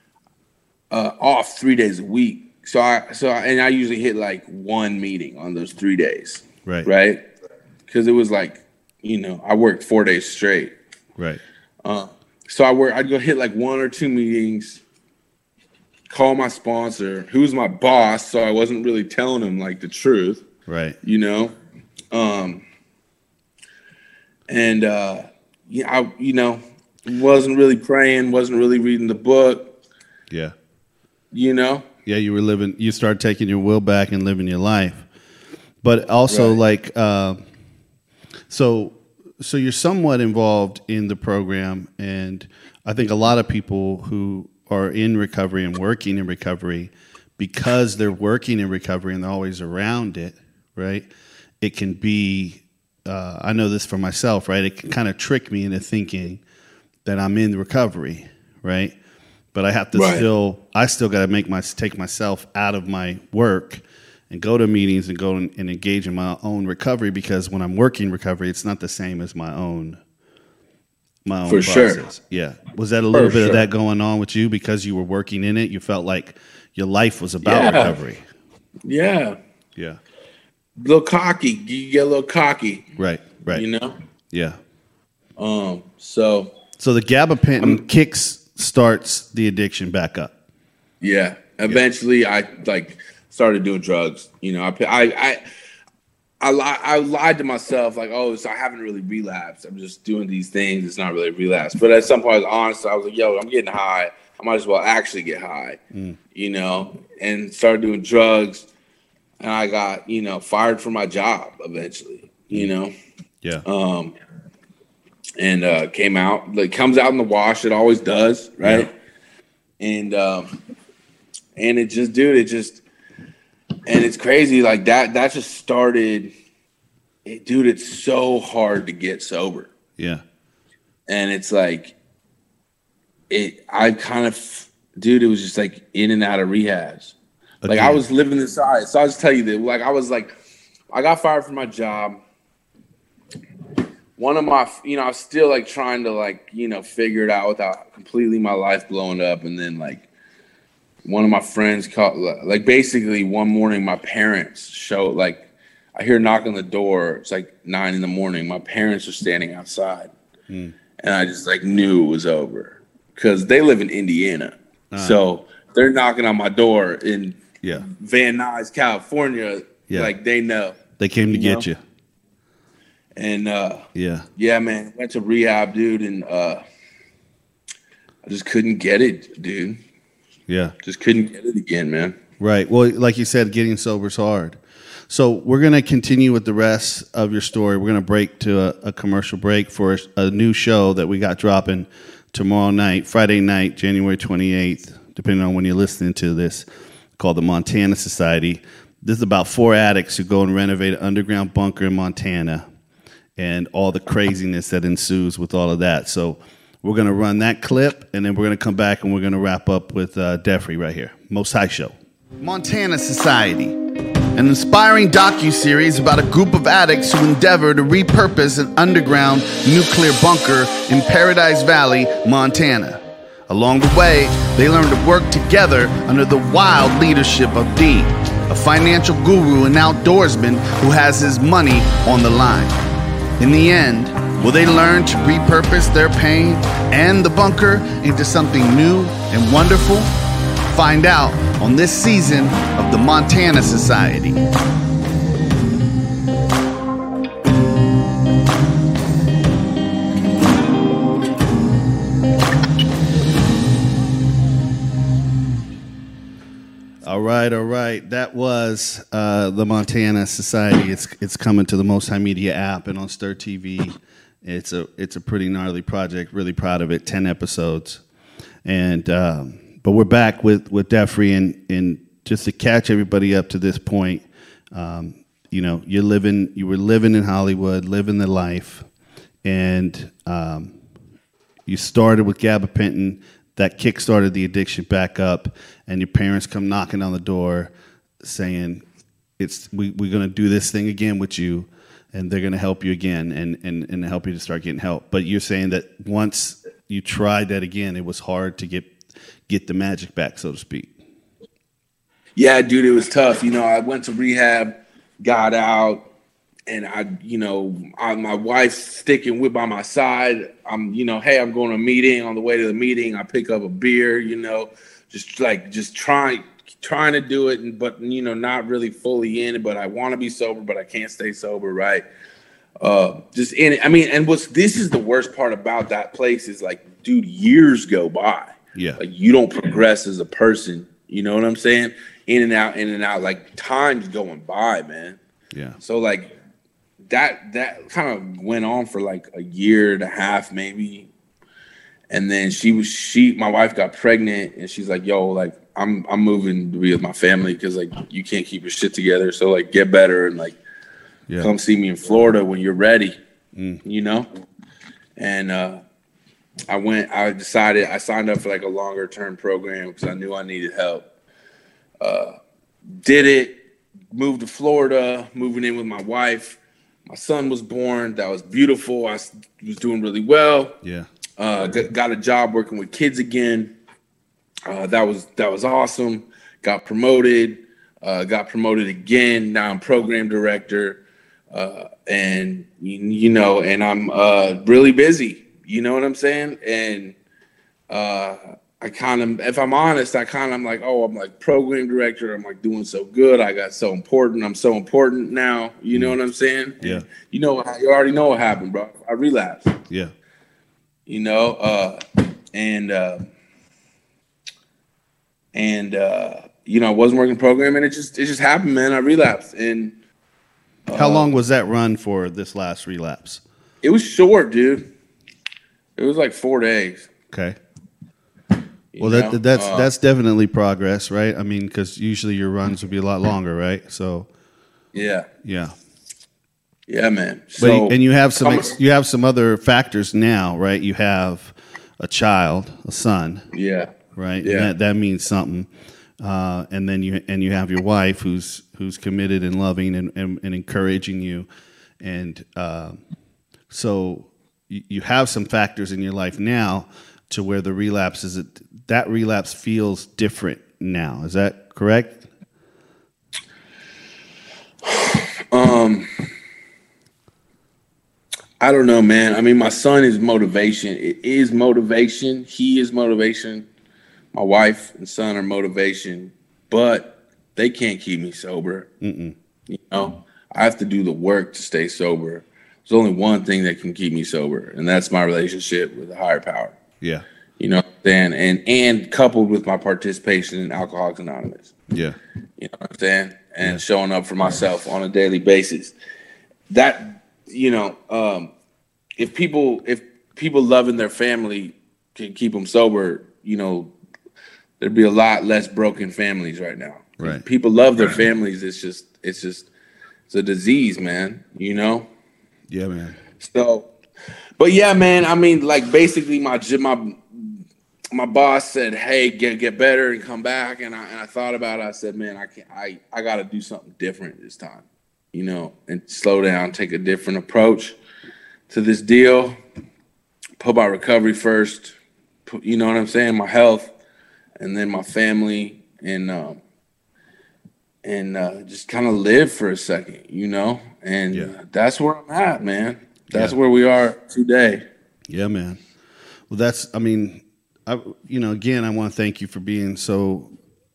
uh, off three days a week. So I so I, and I usually hit like one meeting on those three days. Right. Right. Because it was like, you know, I worked four days straight. Right. Uh, so I work. I'd go hit like one or two meetings. Call my sponsor, who's my boss, so I wasn't really telling him like the truth. Right. You know, um, and uh, yeah, I you know wasn't really praying, wasn't really reading the book. Yeah. You know. Yeah, you were living. You started taking your will back and living your life, but also Right. like, uh, so so you're somewhat involved in the program, and I think a lot of people who are in recovery and working in recovery, because they're working in recovery and they're always around it, right? It can be, uh, I know this for myself, right? It can kind of trick me into thinking that I'm in recovery, right? But I have to Right. still, I still got to make my take myself out of my work and go to meetings and go and, and engage in my own recovery, because when I'm working recovery, it's not the same as my own. My own For sure. process. Yeah. Was that a little For bit of sure. that going on with you because you were working in it? You felt like your life was about Yeah. recovery. Yeah. Yeah. A little cocky. You get a little cocky. Right. Right. You know. Yeah. Um. So. So the gabapentin kicks starts the addiction back up. Yeah. Eventually, I like started doing drugs. You know, I I I I, li- I lied to myself like, oh, so I haven't really relapsed. I'm just doing these things. It's not really relapse. But at some point, I was honest. I was like, yo, I'm getting high. I might as well actually get high. Mm. You know, and started doing drugs. And I got, you know, fired from my job eventually. You know. Yeah. Um. And uh, came out. Like comes out in the wash. It always does, right? Yeah. And um, and it just, dude, it just. And it's crazy, like that. That just started, it, dude. It's so hard to get sober, Yeah. and it's like, it. I kind of, dude. It was just like in and out of rehabs. Like I Again. was living inside. So I'll just tell you that. Like I was like, I got fired from my job. One of my, you know, I was still like trying to like, you know, figure it out without completely my life blowing up, and then like. One of my friends called, like basically one morning, my parents showed, like, I hear a knock on the door. It's like nine in the morning. My parents are standing outside. Mm. And I just like knew it was over because they live in Indiana. Uh-huh. So they're knocking on my door in Yeah. Van Nuys, California. Yeah. Like they know. They came to You get know? you. And uh, Yeah. yeah, man, went to rehab, dude. And uh, I just couldn't get it, dude. Yeah. Just couldn't get it again, man. Right. Well, like you said, getting sober is hard. So we're going to continue with the rest of your story. We're going to break to a, a commercial break for a, a new show that we got dropping tomorrow night, Friday night, January twenty-eighth, depending on when you're listening to this, called the Montana Society. This is about four addicts who go and renovate an underground bunker in Montana and all the craziness that ensues with all of that. So we're going to run that clip, and then we're going to come back and we're going to wrap up with uh, Defree right here. Most High Show. Montana Society, an inspiring docuseries about a group of addicts who endeavor to repurpose an underground nuclear bunker in Paradise Valley, Montana. Along the way, they learn to work together under the wild leadership of Dean, a financial guru and outdoorsman who has his money on the line. In the end, will they learn to repurpose their pain and the bunker into something new and wonderful? Find out on this season of the Montana Society. All right, all right. That was uh, the Montana Society. It's it's coming to the Most High Media app and on Stir T V. It's a it's a pretty gnarly project. Really proud of it. Ten episodes, and um, but we're back with with Defree, and and just to catch everybody up to this point. Um, you know, you're living. You were living in Hollywood, living the life, and um, you started with gabapentin. That kick-started the addiction back up, and your parents come knocking on the door saying, "It's we, we're going to do this thing again with you, and they're going to help you again and, and, and help you to start getting help." But you're saying that once you tried that again, it was hard to get get the magic back, so to speak. Yeah, dude, it was tough. You know, I went to rehab, got out, and I, you know, I, my wife's sticking with by my side. I'm, you know, hey, I'm going to a meeting. On the way to the meeting, I pick up a beer, you know, just like, just trying, trying to do it. And, but, you know, not really fully in it, but I want to be sober, but I can't stay sober. Right. Uh, just in it. I mean, and what's, this is the worst part about that place is like, dude, years go by. Yeah. Like you don't progress as a person. You know what I'm saying? In and out, in and out, like time's going by, man. Yeah. So like, that that kind of went on for like a year and a half maybe, and then she was she my wife got pregnant, and she's like, yo, like I'm I'm moving to be with my family because like you can't keep your shit together, so like get better and like yeah. come see me in Florida when you're ready. mm. you know and uh I went I decided I signed up for like a longer term program because I knew I needed help. Uh did it, moved to Florida, moving in with my wife. My son was born. That was beautiful. I was doing really well. Yeah. Uh, got a job working with kids again. Uh, that was that was awesome. Got promoted. Uh, got promoted again. Now I'm program director, uh, and you, you know, and I'm uh, really busy. You know what I'm saying? And uh, I kind of, if I'm honest, I kind of I'm like, oh, I'm like program director. I'm like doing so good. I got so important. I'm so important now. You know what I'm saying? Yeah. And you know, you already know what happened, bro. I relapsed. Yeah. You know, uh, and uh, and uh, you know, I wasn't working program, and it just it just happened, man. I relapsed. And uh, how long was that run for? This last relapse? It was short, dude. It was like four days. Okay. Well, that, that that's uh, that's definitely progress, right? I mean, because usually your runs would be a lot longer, right? So, yeah, yeah, yeah, man. But So, and you have some ex, you have some other factors now, right? You have a child, a son, yeah, right. Yeah, and that that means something. Uh, and then you and you have your wife, who's who's committed and loving and and, and encouraging you, and uh, so you, you have some factors in your life now to where the relapse is. That relapse feels different now. Is that correct? Um, I don't know, man. I mean, my son is motivation. It is motivation. He is motivation. My wife and son are motivation, but they can't keep me sober. Mm-mm. You know, I have to do the work to stay sober. There's only one thing that can keep me sober, and that's my relationship with a higher power. Yeah. You know, saying? And and coupled with my participation in Alcoholics Anonymous. Yeah. You know what I'm saying? And yeah. showing up for myself on a daily basis. That, you know, um, if people if people loving their family can keep them sober, you know, there'd be a lot less broken families right now. Right. If people love their families. It's just it's just it's a disease, man. You know? Yeah, man. So, but yeah, man. I mean, like basically, my my my boss said, "Hey, get get better and come back." And I and I thought about it. I said, "Man, I can't. I I got to do something different this time, you know, and slow down, take a different approach to this deal. Put my recovery first. Put, you know what I'm saying? My health, and then my family, and um, and uh, just kind of live for a second, you know. And yeah. that's where I'm at, man. That's yeah. where we are today. Yeah, man. Well, that's. I mean. I, you know, again, I want to thank you for being so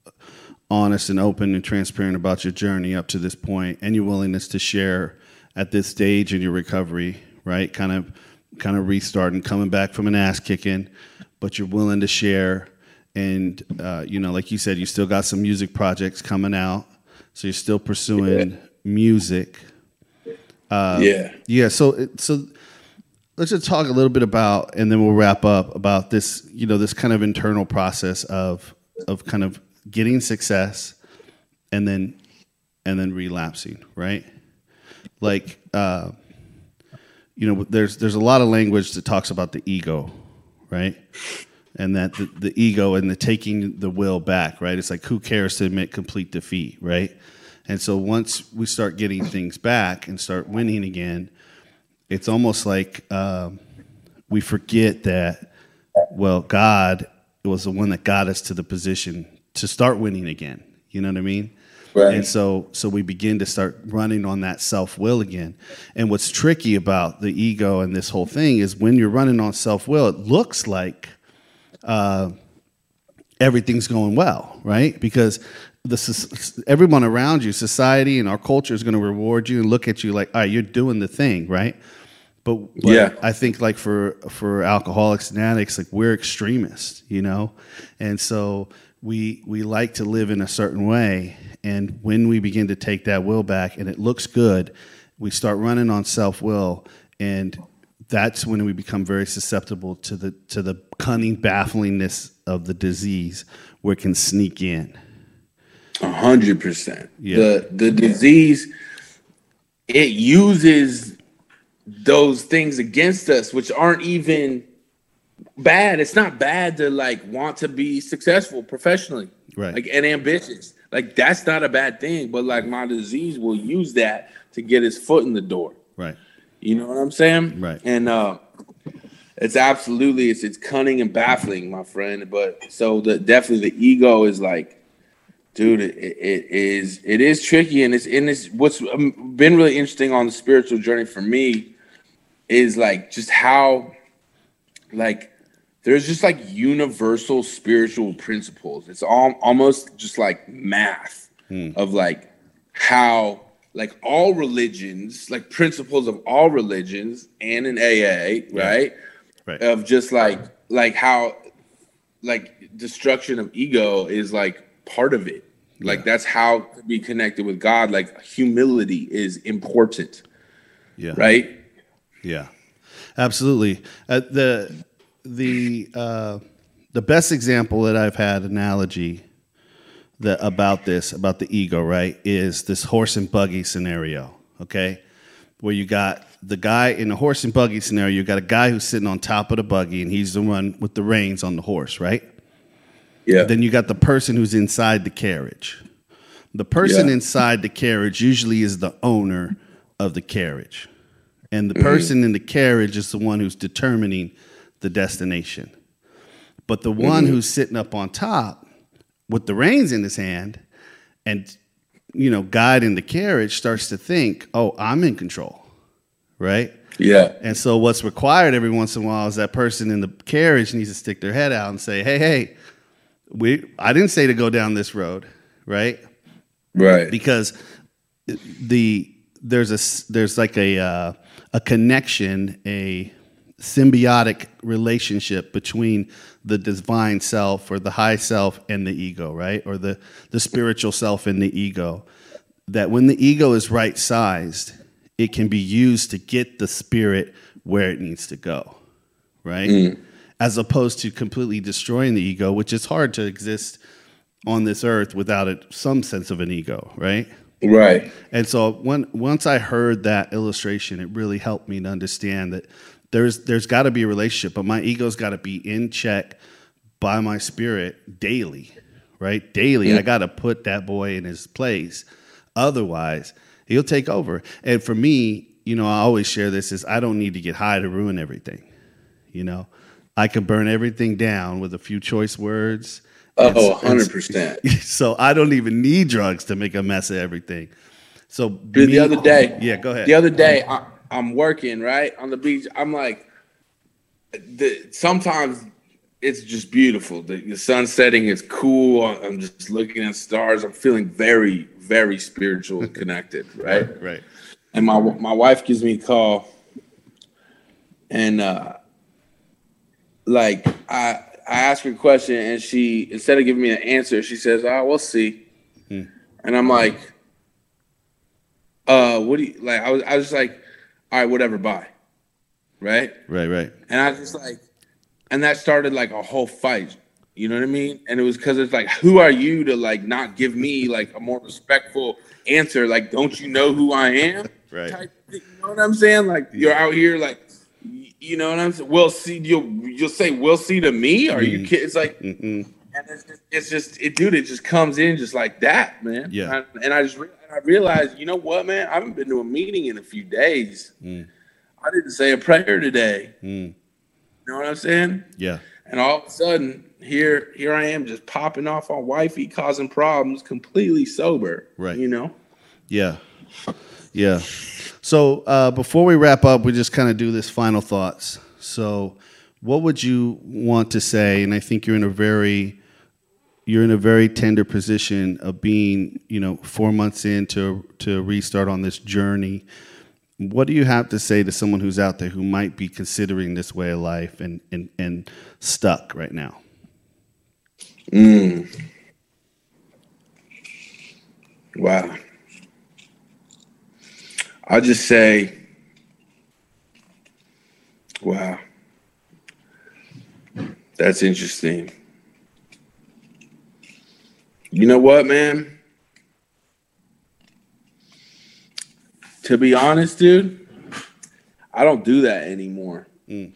honest and open and transparent about your journey up to this point and your willingness to share at this stage in your recovery, right? Kind of, kind of restarting, coming back from an ass kicking, but you're willing to share. And, uh, you know, like you said, you still got some music projects coming out. So you're still pursuing yeah. music. Uh, yeah. Yeah. So, so, let's just talk a little bit about, and then we'll wrap up about this, you know, this kind of internal process of of kind of getting success and then and then relapsing, right? Like, uh, you know, there's there's a lot of language that talks about the ego, right? And that the, the ego and the taking the will back, right? It's like, who cares to admit complete defeat, right? And so once we start getting things back and start winning again, it's almost like um, we forget that, well, God was the one that got us to the position to start winning again. You know what I mean? Right. And so so we begin to start running on that self-will again. And what's tricky about the ego and this whole thing is when you're running on self-will, it looks like uh, everything's going well, right? Because the everyone around you, society and our culture is going to reward you and look at you like, all right, you're doing the thing, right? But, but yeah. I think like for for alcoholics and addicts, like we're extremists, you know, and so we we like to live in a certain way, and when we begin to take that will back and it looks good, we start running on self-will, and that's when we become very susceptible to the to the cunning bafflingness of the disease, where it can sneak in. A hundred percent. Yeah. The the disease, it uses those things against us, which aren't even bad. It's not bad to like want to be successful professionally, right? Like and ambitious. Like that's not a bad thing. But like my disease will use that to get his foot in the door, right? You know what I'm saying? Right. And uh, it's absolutely it's it's cunning and baffling, my friend. But so the definitely the ego is like. Dude, it, it is it is tricky, and it's and it's what's been really interesting on the spiritual journey for me is like just how like there's just like universal spiritual principles. It's all almost just like math hmm. of like how like all religions, like principles of all religions and in A A, right? Right. Of just like like how like destruction of ego is like part of it. Like yeah. that's how to be connected with God. Like humility is important. Yeah. Right. Yeah. Absolutely. Uh, the the uh, the best example that I've had analogy that about this about the ego, right, is this horse and buggy scenario. Okay, where you got the guy in the horse and buggy scenario. You got a guy who's sitting on top of the buggy, and he's the one with the reins on the horse, right? Yeah. Then you got the person who's inside the carriage. The person yeah. inside the carriage usually is the owner of the carriage. And the mm-hmm. person in the carriage is the one who's determining the destination. But the mm-hmm. one who's sitting up on top with the reins in his hand and, you know, guiding the carriage starts to think, oh, I'm in control, right? Yeah. And so what's required every once in a while is that person in the carriage needs to stick their head out and say, hey, hey, We, I didn't say to go down this road, right? Right. Because the there's a there's like a uh, a connection, a symbiotic relationship between the divine self or the high self and the ego, right? Or the, the spiritual self and the ego. That when the ego is right sized, it can be used to get the spirit where it needs to go, right? Mm. As opposed to completely destroying the ego, which is hard to exist on this earth without it, some sense of an ego, right? Right. And so when, once I heard that illustration, it really helped me to understand that there's there's got to be a relationship, but my ego's got to be in check by my spirit daily, right? Daily, mm. I got to put that boy in his place. Otherwise, he'll take over. And for me, you know, I always share this, is I don't need to get high to ruin everything. You know, I can burn everything down with a few choice words. Oh, one hundred percent. So I don't even need drugs to make a mess of everything. So Dude, me, the other day, yeah, go ahead. The other day, I, I'm working, right, on the beach. I'm like, the, sometimes it's just beautiful. The, the sun setting is cool. I'm just looking at stars. I'm feeling very, very spiritual and connected, right? Right, right. And my my wife gives me a call, and uh, like I I ask her a question, and she, instead of giving me an answer, she says, "Oh, we'll see." Hmm. And I'm like, "Uh, what do you like?" I was I was just like, "All right, whatever, bye." Right. Right. Right. And I was just like, and that started like a whole fight. You know what I mean? And it was because it's like, who are you to like not give me like a more respectful answer? Like, don't you know who I am? Right. Type, you know what I'm saying? Like, you're out here like, you know what I'm saying? We'll see. You'll you'll say we'll see to me? Are you kidding? It's like, mm-hmm. and it's just, it's just it, dude. It just comes in just like that, man. Yeah. And I, and I just re- I realized, you know what, man? I haven't been to a meeting in a few days. Mm. I didn't say a prayer today. Mm. You know what I'm saying? Yeah. And all of a sudden, here here I am just popping off on wifey, causing problems, completely sober. Right. You know? Yeah. Yeah. So uh, before we wrap up, we just kind of do this final thoughts. So what would you want to say? And I think you're in a very you're in a very tender position of being, you know, four months into to restart on this journey. What do you have to say to someone who's out there who might be considering this way of life and and, and stuck right now? Mm. Wow. I'll just say, wow, that's interesting. You know what, man? To be honest, dude, I don't do that anymore. Mm.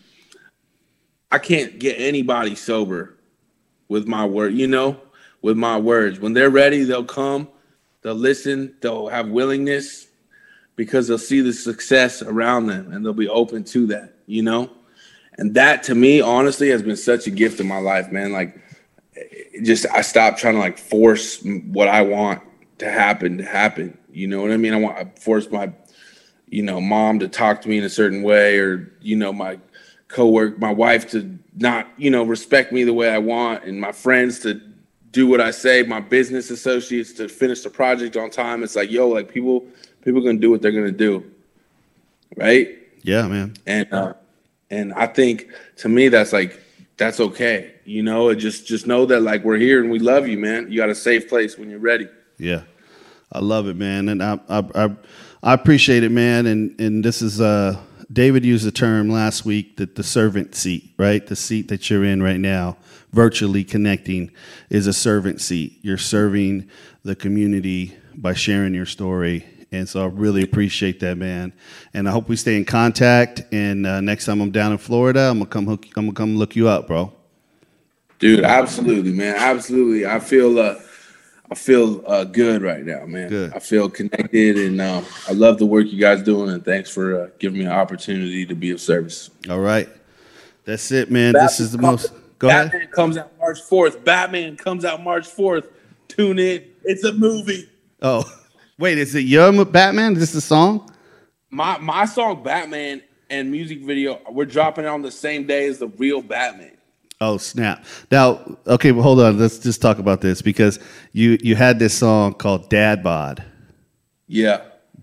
I can't get anybody sober with my word, you know, with my words. When they're ready, they'll come, they'll listen, they'll have willingness because they'll see the success around them and they'll be open to that, you know? And that to me, honestly, has been such a gift in my life, man. Like, it just, I stopped trying to like force what I want to happen to happen. You know what I mean? I want I force my, you know, mom to talk to me in a certain way, or, you know, my coworker, my wife to not, you know, respect me the way I want, and my friends to do what I say, my business associates to finish the project on time. It's like, yo, like people, people are going to do what they're going to do. Right. Yeah, man. And, uh, and I think to me, that's like, that's okay. You know, just, just know that like, we're here and we love you, man. You got a safe place when you're ready. Yeah. I love it, man. And I, I, I, I appreciate it, man. And, and this is, uh, David used the term last week that the servant seat, right? The seat that you're in right now, virtually connecting, is a servant seat. You're serving the community by sharing your story. And so I really appreciate that, man. And I hope we stay in contact. And uh, next time I'm down in Florida, I'm gonna come hook, I'm gonna come look you up, bro. Dude, absolutely, man. Absolutely. I feel uh, I feel uh, good right now, man. Good. I feel connected, and uh, I love the work you guys doing. And thanks for uh, giving me an opportunity to be of service. All right, that's it, man. Batman this is the comes, most. Go Batman ahead. comes out March fourth. Batman comes out March fourth. Tune in. It's a movie. Oh, wait, is it your Batman? Is this the song? My my song Batman and music video, we're dropping it on the same day as the real Batman. Oh, snap. Now, okay, well, hold on. Let's just talk about this, because you, you had this song called Dad Bod. Yeah.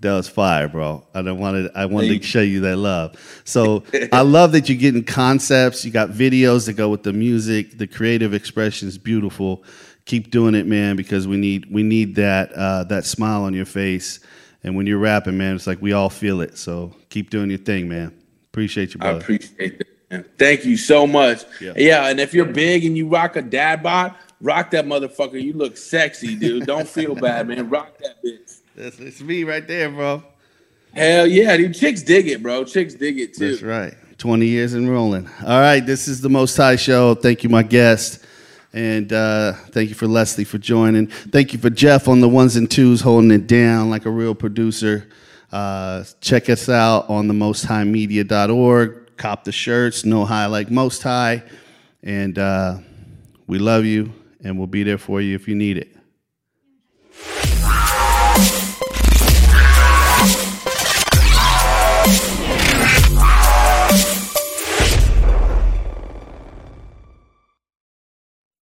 that was fire, bro. And I wanted I wanted to show you that love. So I love that you're getting concepts. You got videos that go with the music. The creative expression is beautiful. Keep doing it, man, because we need we need that uh, that smile on your face. And when you're rapping, man, it's like we all feel it. So keep doing your thing, man. Appreciate you, brother. I appreciate it, man. Thank you so much. Yeah. yeah, and if you're big and you rock a dad bod, rock that motherfucker. You look sexy, dude. Don't feel bad, man. Rock that bitch. That's it's me right there, bro. Hell yeah, dude. Chicks dig it, bro. Chicks dig it too. That's right. twenty years and rolling. All right, this is the Most High Show. Thank you, my guest. And uh, thank you for Leslie for joining. Thank you for Jeff on the ones and twos, holding it down like a real producer. Uh, check us out on the most high media dot org. Cop the shirts, No High Like Most High. And uh, we love you, and we'll be there for you if you need it.